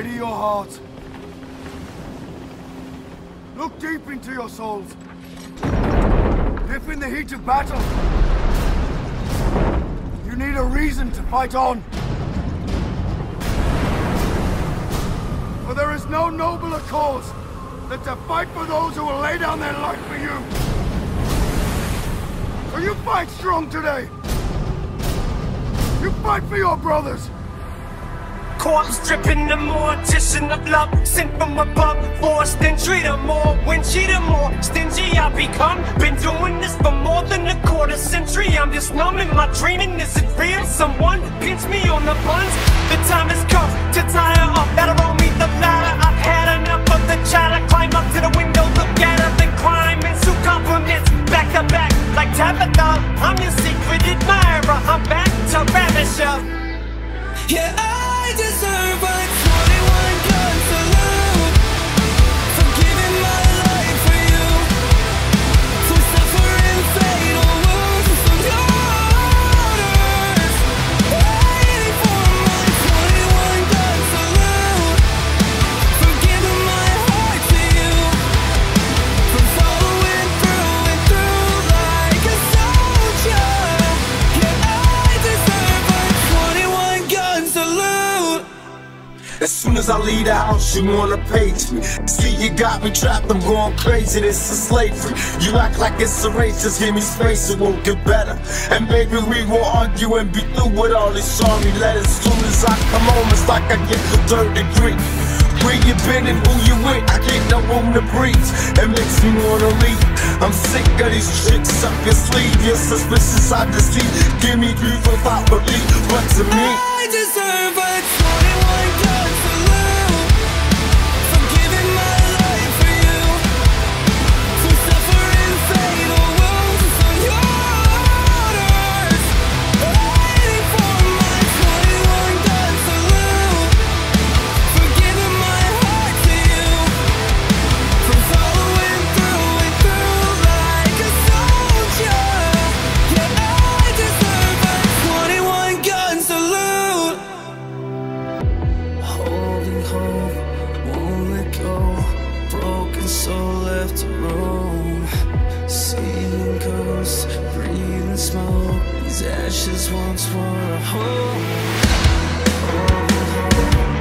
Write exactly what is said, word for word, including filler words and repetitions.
Steady your heart. Look deep into your souls. If in the heat of battle, you need a reason to fight on. For there is no nobler cause than to fight for those who will lay down their life for you. So you fight strong today. You fight for your brothers. Corpse dripping, the mortician of love, sent from above. Forced entry, the more winchy, the more stingy I become. Been doing this for more than a quarter century. I'm just numb in my dreaming. Is it real? Someone pinch me on the buns. The time has come to tire up. That'll roll me the ladder. I've had enough of the chatter. Climb up to the window, look at her, then climb into compliments. Back to back, like Tabitha. I'm your secret admirer. I'm back to ravish ya. Yeah, I deserve a twenty-one gun salute for giving my life for you, for suffering fatal wounds from your orders. Waiting for my twenty-one gun salute, for giving my heart to you, for following through and through like a soldier. Yeah, I deserve a twenty-one gun salute. As soon as I leave the house, you wanna page me. See, you got me trapped, I'm going crazy, this is slavery. You act like it's a race, just give me space, it won't get better. And maybe we won't argue and be through with all these sorry letters. As soon as I come home, it's like I get the third degree. Where you been and who you with, I get no room to breathe. It makes me wanna leave. I'm sick of these tricks up your sleeve. You're suspicious, I deceive. Give me grief without belief, but to me I deserve a twenty-one gun salute for giving my life for you, for suffering fatal wounds from your orders. Waiting for my twenty-one gun salute, for giving my heart to you, for following through and through like a soldier. Yeah, I deserve a twenty-one gun salute. Holding hope, won't let go. Broken soul left to roam. Seeing ghosts, breathing smoke. These ashes once were a home. Holding hope,